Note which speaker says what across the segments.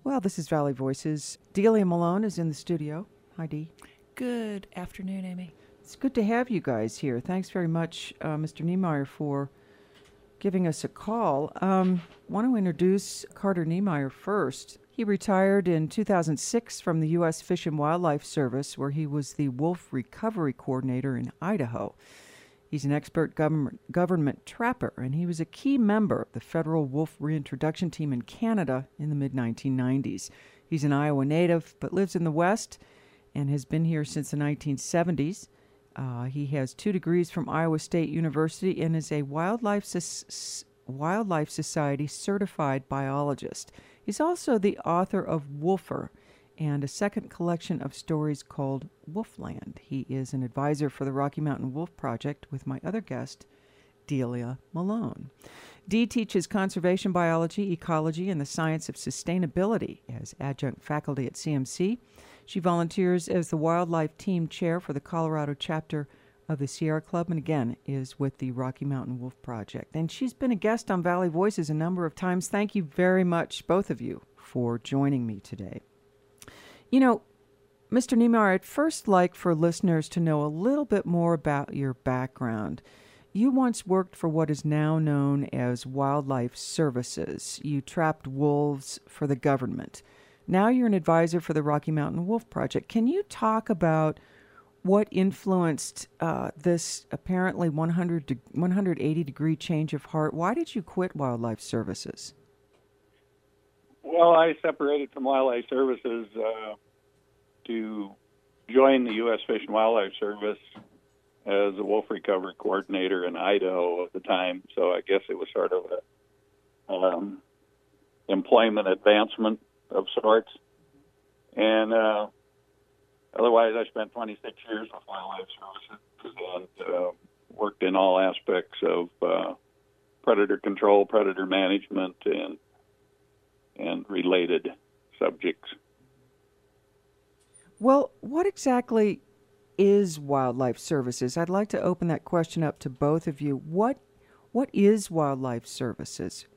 Speaker 1: Well, this is Valley Voices. Delia Malone is in the studio. Hi, Dee.
Speaker 2: Good afternoon, Amy.
Speaker 1: It's good to have you guys here. Thanks very much, Mr. Niemeyer, for giving us a call. Want to introduce Carter Niemeyer first. He retired in 2006 from the U.S. Fish and Wildlife Service, where he was the wolf recovery coordinator in Idaho. He's an expert government trapper, and he was a key member of the federal wolf reintroduction team in Canada in the mid-1990s. He's an Iowa native, but lives in the West and has been here since the 1970s. He has 2 degrees from Iowa State University and is a Wildlife Society certified biologist. He's also the author of Wolfer and a second collection of stories called Wolfland. He is an advisor for the Rocky Mountain Wolf Project with my other guest, Delia Malone. Dee teaches conservation biology, ecology, and the science of sustainability as adjunct faculty at CMC. She volunteers as the wildlife team chair for the Colorado chapter of the Sierra Club, and again is with the Rocky Mountain Wolf Project. And she's been a guest on Valley Voices a number of times. Thank you very much, both of you, for joining me today. You know, Mr. Niemeyer, I'd first like for listeners to know a little bit more about your background. You once worked for what is now known as Wildlife Services. You trapped wolves for the government. Now you're an advisor for the Rocky Mountain Wolf Project. Can you talk about what influenced this apparently 180-degree change of heart? Why did you quit Wildlife Services?
Speaker 3: Well, I separated from Wildlife Services to join the U.S. Fish and Wildlife Service as a wolf recovery coordinator in Idaho at the time. So I guess it was sort of a employment advancement of sorts. And otherwise, I spent 26 years with Wildlife Services and worked in all aspects of predator control, predator management, and related subjects.
Speaker 1: Well, what exactly is Wildlife Services? I'd like to open that question up to both of you. What is Wildlife Services?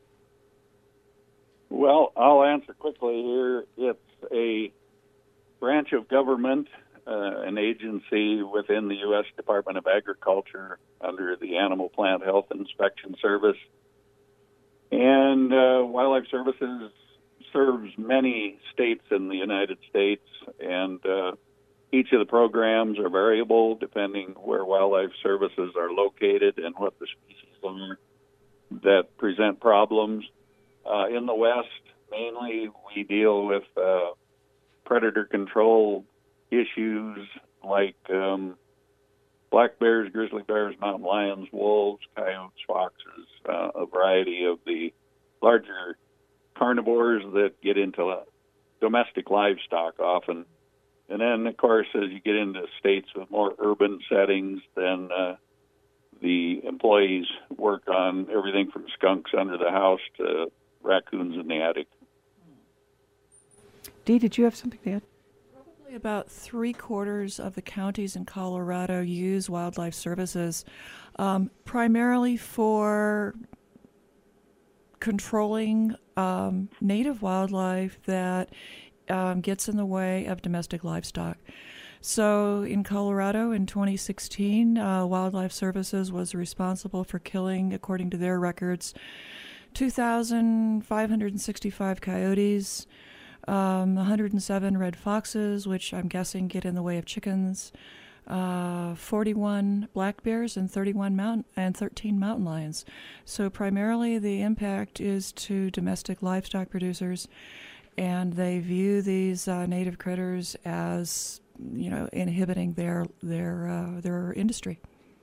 Speaker 3: Well, I'll answer quickly here. It's a branch of government, an agency within the U.S. Department of Agriculture under the Animal Plant Health Inspection Service. And Wildlife Services serves many states in the United States, and each of the programs are variable depending where Wildlife Services are located and what the species are that present problems. In the West, mainly we deal with predator control issues like black bears, grizzly bears, mountain lions, wolves, coyotes, foxes, a variety of the larger carnivores that get into domestic livestock often. And then, of course, as you get into states with more urban settings, then the employees work on everything from skunks under the house to raccoons in the attic.
Speaker 1: Dee, did you have something to add?
Speaker 2: Probably about 3/4 of the counties in Colorado use Wildlife Services, primarily for controlling native wildlife that gets in the way of domestic livestock. So in Colorado in 2016, Wildlife Services was responsible for killing, according to their records, 2,565 coyotes, 107 red foxes, which I'm guessing get in the way of chickens, 41 black bears, and 13 mountain lions. So primarily the impact is to domestic livestock producers, and they view these native critters as, inhibiting their industry.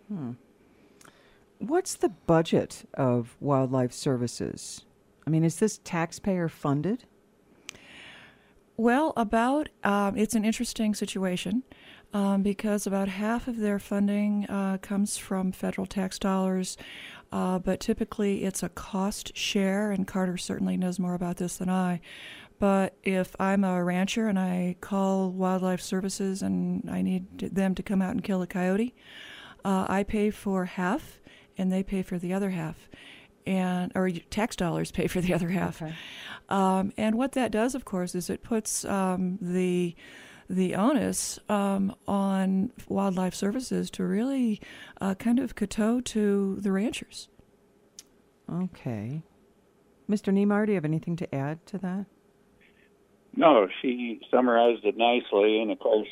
Speaker 1: What's the budget of Wildlife Services? I mean, is this taxpayer funded?
Speaker 2: Well, it's an interesting situation because about half of their funding comes from federal tax dollars, but typically it's a cost share, and Carter certainly knows more about this than I. But if I'm a rancher and I call Wildlife Services and I need them to come out and kill a coyote, I pay for half and they pay for the other half. or tax dollars pay for the other half.
Speaker 1: Okay.
Speaker 2: And what that does, of course, is it puts the onus on wildlife services to really kind of kowtow to the ranchers.
Speaker 1: Okay. Mr. Niemeyer, do you have anything to add to that?
Speaker 3: No, she summarized it nicely, and of course,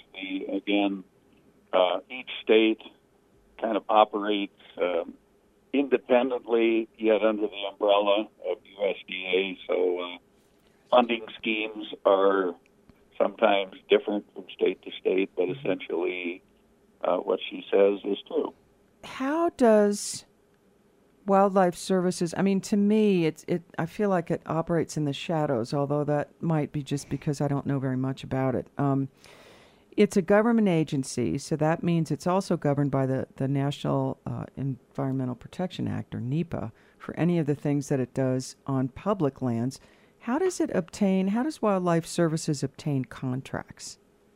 Speaker 3: each state kind of operates independently, yet under the umbrella of USDA. So funding schemes are sometimes different from state to state, but essentially what she says is true.
Speaker 1: How does Wildlife Services, I mean, to me, I feel like it operates in the shadows, although that might be just because I don't know very much about it. It's a government agency, so that means it's also governed by the National Environmental Protection Act, or NEPA, for any of the things that it does on public lands. How does Wildlife Services obtain contracts?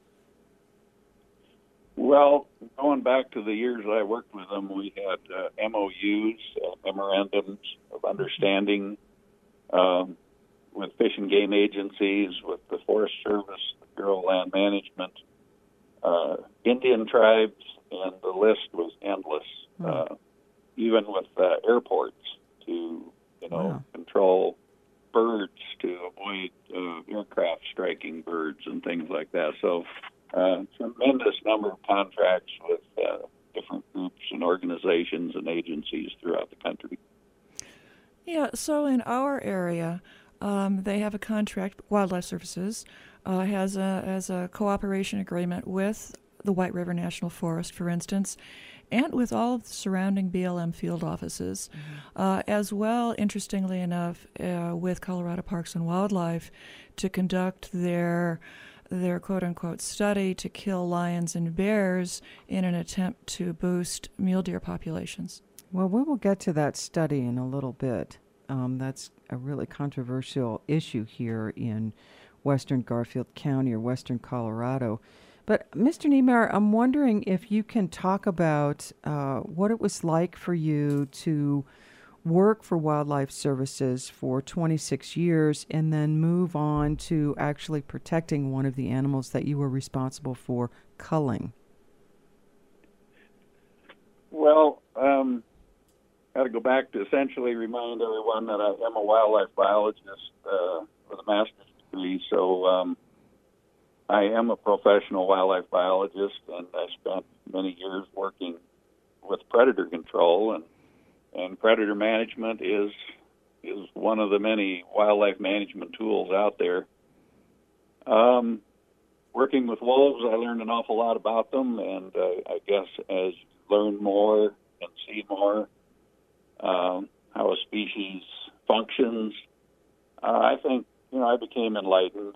Speaker 3: Well, going back to the years I worked with them, we had MOUs, memorandums of understanding, with fish and game agencies, with the Forest Service, the Bureau of Land Management, Indian tribes, and the list was endless. Even with airports to, control birds, to avoid aircraft striking birds and things like that. So, tremendous number of contracts with different groups and organizations and agencies throughout the country.
Speaker 2: Yeah, so in our area, they have a contract. Wildlife Services has a cooperation agreement with the White River National Forest, for instance, and with all of the surrounding BLM field offices, as well, interestingly enough, with Colorado Parks and Wildlife to conduct their quote-unquote study to kill lions and bears in an attempt to boost mule deer populations.
Speaker 1: Well, we will get to that study in a little bit. That's a really controversial issue here in western Garfield County, or western Colorado. But Mr. Niemeyer, I'm wondering if you can talk about what it was like for you to work for Wildlife Services for 26 years and then move on to actually protecting one of the animals that you were responsible for culling.
Speaker 3: Well, got to go back to essentially remind everyone that I am a wildlife biologist with a master's degree. So I am a professional wildlife biologist, and I spent many years working with predator control, and predator management is one of the many wildlife management tools out there. Working with wolves, I learned an awful lot about them, and I guess as you learn more and see more how a species functions, I think, I became enlightened.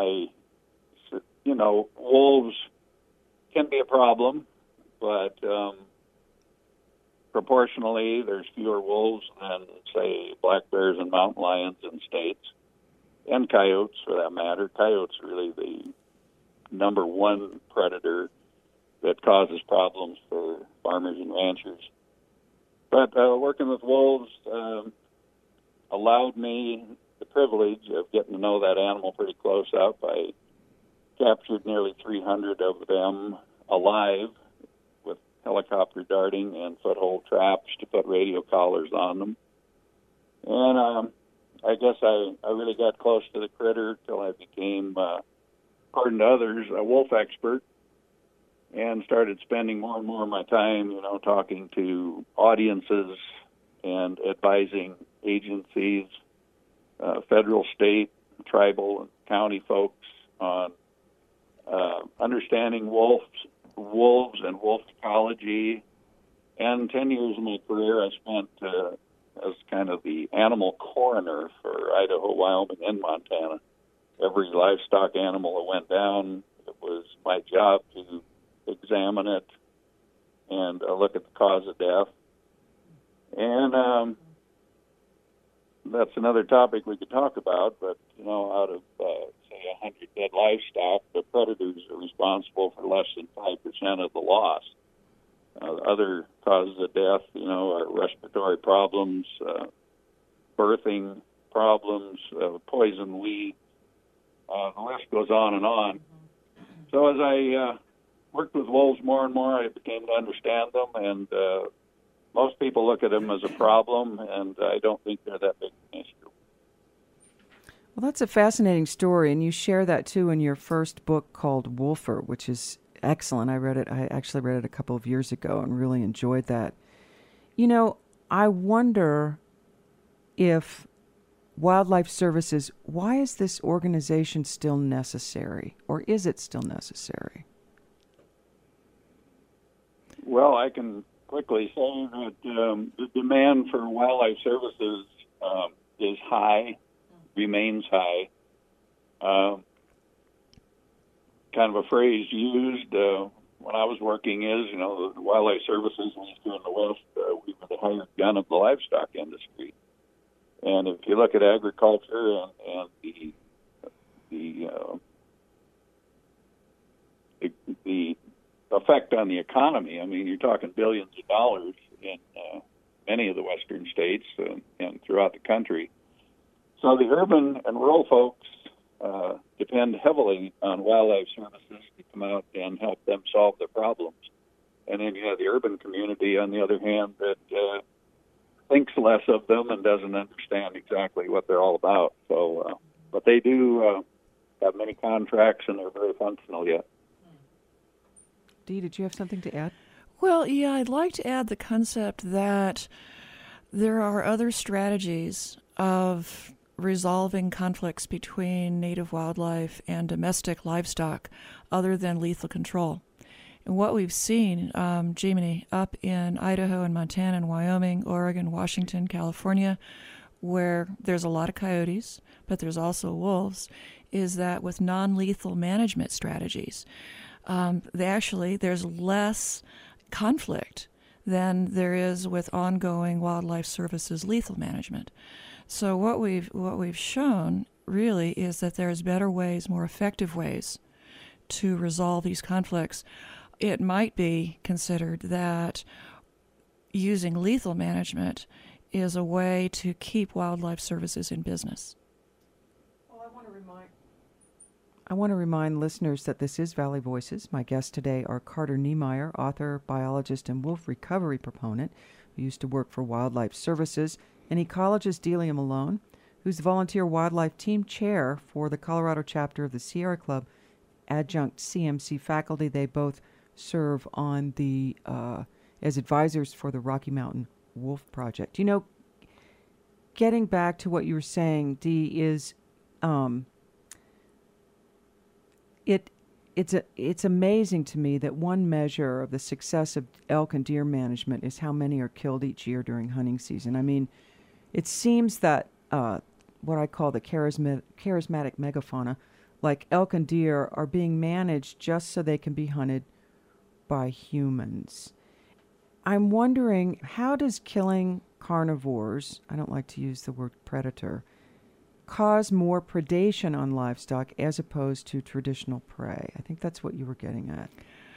Speaker 3: Wolves can be a problem, but proportionally, there's fewer wolves than, say, black bears and mountain lions in states, and coyotes, for that matter. Coyotes are really the number one predator that causes problems for farmers and ranchers. But working with wolves allowed me the privilege of getting to know that animal pretty close up. I captured nearly 300 of them alive with helicopter darting and foothold traps to put radio collars on them. And I guess I really got close to the critter till I became, according to others, a wolf expert, and started spending more and more of my time, talking to audiences and advising agencies, federal, state, tribal, and county folks on understanding wolves and wolf ecology. And 10 years of my career I spent as kind of the animal coroner for Idaho, Wyoming, and Montana. Every livestock animal that went down, it was my job to examine it and look at the cause of death. And that's another topic we could talk about, but, out of, say, 100 dead livestock, the predators are responsible for less than 5% of the loss. Other causes of death, are respiratory problems, birthing problems, poison weed. The list goes on and on. So as I worked with wolves more and more, I became to understand them, and most people look at them as a problem, and I don't think they're that big an issue.
Speaker 1: Well, that's a fascinating story, and you share that too in your first book called Wolfer, which is excellent. I read it. I actually read it a couple of years ago and really enjoyed that. You know, I wonder if Wildlife Services, why is this organization still necessary, or is it still necessary?
Speaker 3: Well, I can quickly say that the demand for wildlife services is high, remains high. Kind of a phrase used when I was working is, you know, the wildlife services here in the West, we were the hired gun of the livestock industry. And if you look at agriculture and the effect on the economy, I mean, you're talking billions of dollars in many of the western states and throughout the country. So the urban and rural folks depend heavily on wildlife services to come out and help them solve their problems. And then you have the urban community, on the other hand, that thinks less of them and doesn't understand exactly what they're all about. So, but they do have many contracts, and they're very functional yet.
Speaker 1: Dee, did you have something to add?
Speaker 2: Well, yeah, I'd like to add the concept that there are other strategies of resolving conflicts between native wildlife and domestic livestock other than lethal control. And what we've seen, Jiminy, up in Idaho and Montana and Wyoming, Oregon, Washington, California, where there's a lot of coyotes, but there's also wolves, is that with non-lethal management strategies, there's less conflict than there is with ongoing wildlife services lethal management. So what we've shown really is that there's better ways, more effective ways to resolve these conflicts. It might be considered that using lethal management is a way to keep wildlife services in business.
Speaker 1: Well, I want to remind listeners that this is Valley Voices. My guests today are Carter Niemeyer, author, biologist, and wolf recovery proponent, who used to work for Wildlife Services, and ecologist Delia Malone, who's the volunteer wildlife team chair for the Colorado chapter of the Sierra Club, adjunct CMC faculty. They both serve on the as advisors for the Rocky Mountain Wolf Project. You know, getting back to what you were saying, Dee, is it's amazing to me that one measure of the success of elk and deer management is how many are killed each year during hunting season. I mean, it seems that what I call the charismatic megafauna, like elk and deer, are being managed just so they can be hunted by humans. I'm wondering, how does killing carnivores, I don't like to use the word predator, cause more predation on livestock as opposed to traditional prey? I think that's what you were getting at.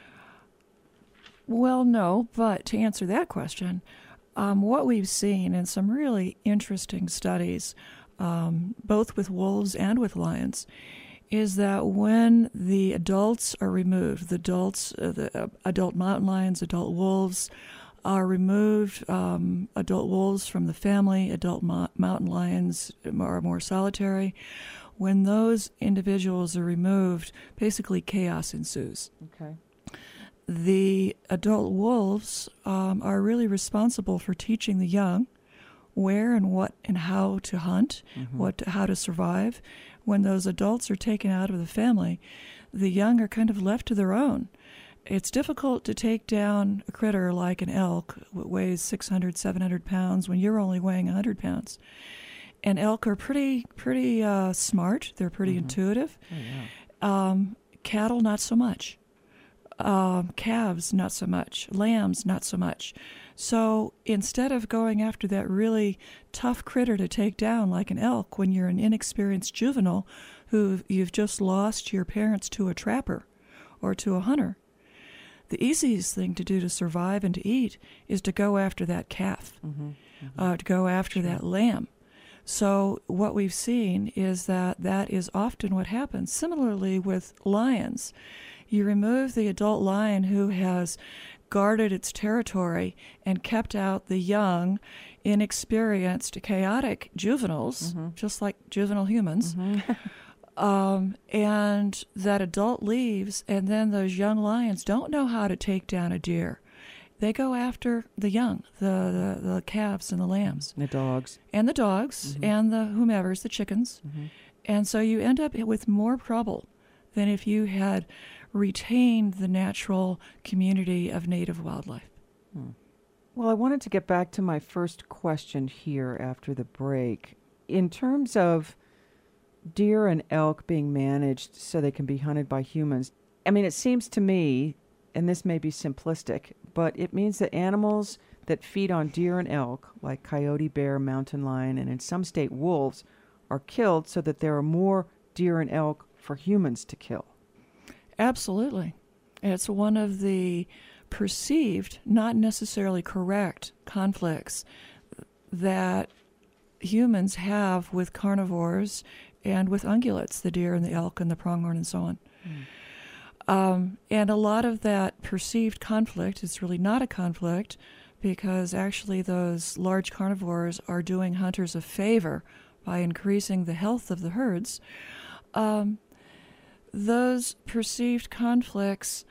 Speaker 2: Well, no, but to answer that question, what we've seen in some really interesting studies, both with wolves and with lions, is that when the adults are removed, the adult mountain lions, adult wolves are removed, adult wolves from the family, adult mountain lions are more solitary. When those individuals are removed, basically chaos ensues.
Speaker 1: Okay.
Speaker 2: The adult wolves are really responsible for teaching the young where and what and how to hunt, how to survive. When those adults are taken out of the family, the young are kind of left to their own. It's difficult to take down a critter like an elk that weighs 600, 700 pounds when you're only weighing 100 pounds. And elk are pretty smart. They're pretty intuitive.
Speaker 1: Oh, yeah.
Speaker 2: Cattle, not so much. Calves, not so much. Lambs, not so much. So instead of going after that really tough critter to take down like an elk when you're an inexperienced juvenile who you've just lost your parents to a trapper or to a hunter, the easiest thing to do to survive and to eat is to go after that calf, to go after that lamb. So what we've seen is that that is often what happens. Similarly with lions, you remove the adult lion who has guarded its territory and kept out the young, inexperienced, chaotic juveniles, just like juvenile humans. And that adult leaves, and then those young lions don't know how to take down a deer. They go after the young, the calves and the lambs.
Speaker 1: The dogs.
Speaker 2: And the dogs, and the whomevers, the chickens. And so you end up with more trouble than if you had retained the natural community of native wildlife.
Speaker 1: Well, I wanted to get back to my first question here after the break. In terms of deer and elk being managed so they can be hunted by humans, I mean, it seems to me, and this may be simplistic, but it means that animals that feed on deer and elk, like coyote, bear, mountain lion, and in some state wolves, are killed so that there are more deer and elk for humans to kill.
Speaker 2: Absolutely. It's one of the perceived, not necessarily correct, conflicts that humans have with carnivores and with ungulates, the deer and the elk and the pronghorn and so on. And a lot of that perceived conflict is really not a conflict, because actually those large carnivores are doing hunters a favor by increasing the health of the herds. Those perceived conflicts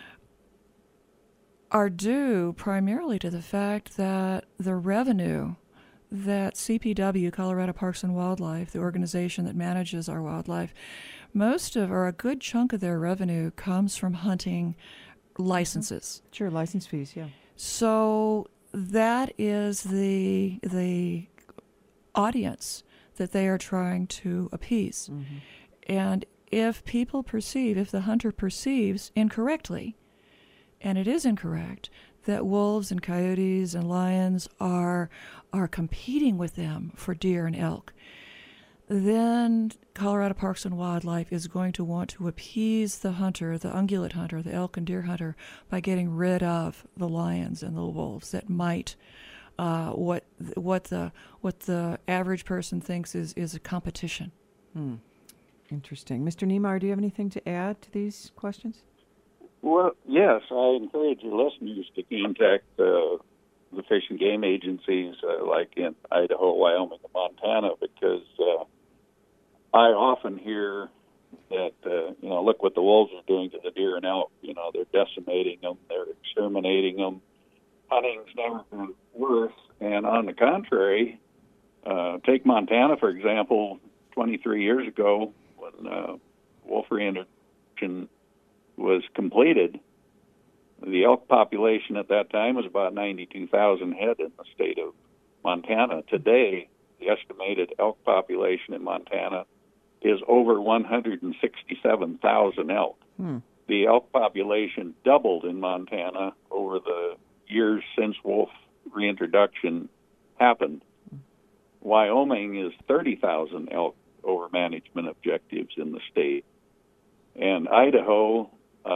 Speaker 2: are due primarily to the fact that the revenue that CPW, Colorado Parks and Wildlife, the organization that manages our wildlife, most of, or a good chunk of their revenue comes from hunting licenses.
Speaker 1: Sure, license fees, yeah.
Speaker 2: So that is the audience that they are trying to appease. And if people perceive, if the hunter perceives incorrectly, and it is incorrect, that wolves and coyotes and lions are competing with them for deer and elk, then Colorado Parks and Wildlife is going to want to appease the hunter, the ungulate hunter, the elk and deer hunter, by getting rid of the lions and the wolves that might what the average person thinks is a competition.
Speaker 1: Interesting. Mr. Niemeyer, do you have anything to add to these questions?
Speaker 3: Well, yes, I encourage your listeners to contact the Fish and Game agencies like in Idaho, Wyoming, and Montana, because I often hear that, look what the wolves are doing to the deer and elk. They're decimating them, they're exterminating them. Hunting's never been worse. And on the contrary, take Montana, for example, 23 years ago when wolf reintroduction was completed, the elk population at that time was about 92,000 head in the state of Montana. Today, the estimated elk population in Montana is over 167,000 elk. The elk population doubled in Montana over the years since wolf reintroduction happened. Wyoming is 30,000 elk over management objectives in the state. And Idaho,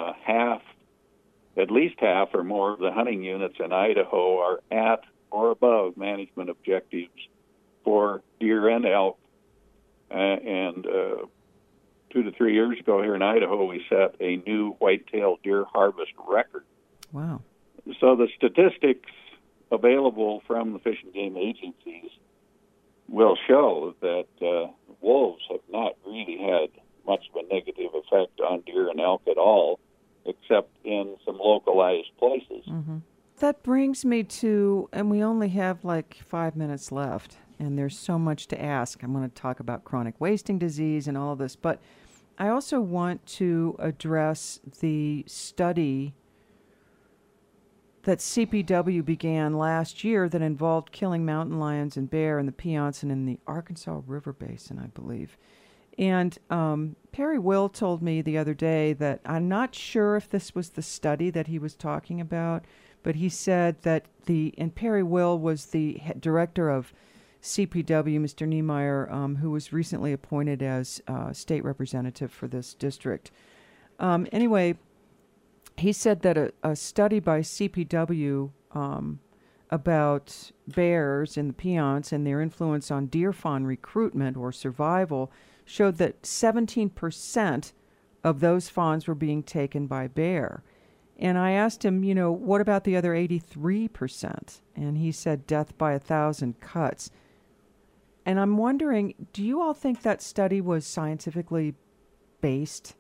Speaker 3: at least half or more of the hunting units in Idaho are at or above management objectives for deer and elk. And 2 to 3 years ago here in Idaho, we set a new white-tailed deer harvest record.
Speaker 1: Wow.
Speaker 3: So the statistics available from the Fish and Game agencies will show that wolves have not really had much of a negative effect on deer and elk at all, except in some localized places.
Speaker 1: That brings me to, and we only have like 5 minutes left, and there's so much to ask. I'm going to talk about chronic wasting disease and all of this, but I also want to address the study that CPW began last year that involved killing mountain lions and bear in the Piceance and in the Arkansas River Basin, I believe. And Perry Will told me the other day that I'm not sure if this was the study that he was talking about, but he said that and Perry Will was the director of CPW, Mr. Niemeyer, who was recently appointed as state representative for this district. Anyway, he said that a study by CPW about bears in the Piceance and their influence on deer fawn recruitment or survival showed that 17% of those fawns were being taken by bear. And I asked him, what about the other 83%? And he said death by 1,000 cuts. And I'm wondering, do you all think that study was scientifically based?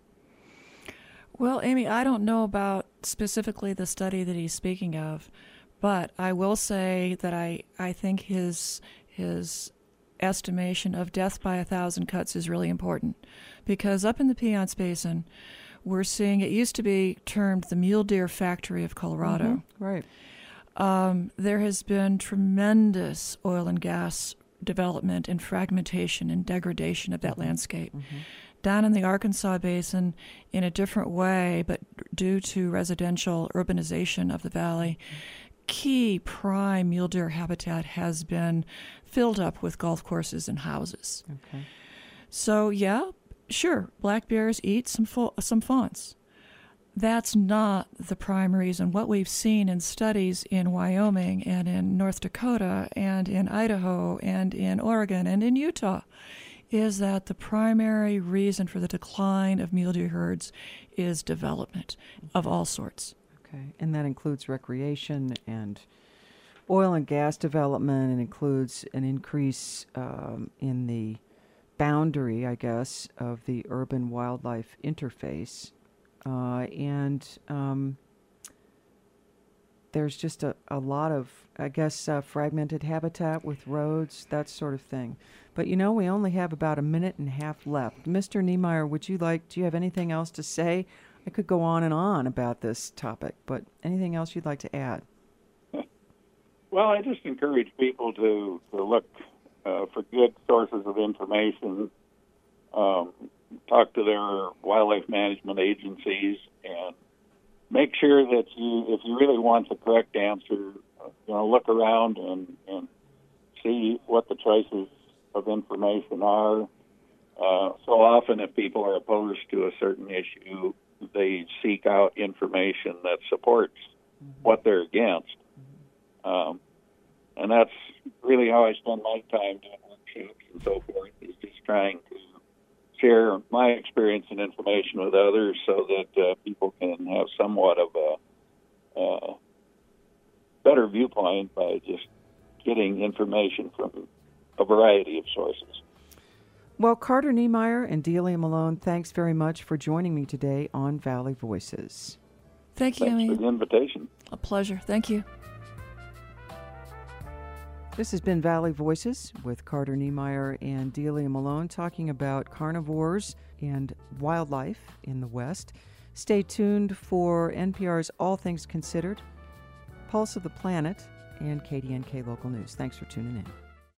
Speaker 2: Well, Amy, I don't know about specifically the study that he's speaking of, but I will say that I think his estimation of death by 1,000 cuts is really important, because up in the Piceance Basin, we're seeing, it used to be termed the mule deer factory of Colorado.
Speaker 1: Mm-hmm. Right.
Speaker 2: There has been tremendous oil and gas development and fragmentation and degradation of that landscape. Mm-hmm. Down in the Arkansas Basin, in a different way, but due to residential urbanization of the valley, key prime mule deer habitat has been filled up with golf courses and houses.
Speaker 1: Okay.
Speaker 2: So, yeah, sure, black bears eat some fawns. That's not the prime reason. What we've seen in studies in Wyoming and in North Dakota and in Idaho and in Oregon and in Utah is that the primary reason for the decline of mule deer herds is development of all sorts.
Speaker 1: Okay, and that includes recreation and oil and gas development, and includes an increase in the boundary, I guess, of the urban wildlife interface. And there's just a lot of, I guess, fragmented habitat with roads, that sort of thing. But, we only have about a minute and a half left. Mr. Niemeyer, do you have anything else to say? I could go on and on about this topic, but anything else you'd like to add?
Speaker 3: Well, I just encourage people to look for good sources of information, talk to their wildlife management agencies, and make sure that if you really want the correct answer, look around and see what the choices of information are. So often if people are opposed to a certain issue, they seek out information that supports what they're against. And that's really how I spend my time doing workshops and so forth, is just trying to share my experience and information with others so that people can have somewhat of a better viewpoint by just getting information from a variety of sources.
Speaker 1: Well, Carter Niemeyer and Delia Malone, thanks very much for joining me today on Valley Voices.
Speaker 2: Thank you,
Speaker 3: Thanks
Speaker 2: Amy.
Speaker 3: for the invitation.
Speaker 2: A pleasure. Thank you.
Speaker 1: This has been Valley Voices with Carter Niemeyer and Delia Malone, talking about carnivores and wildlife in the West. Stay tuned for NPR's All Things Considered, Pulse of the Planet, and KDNK Local News. Thanks for tuning in.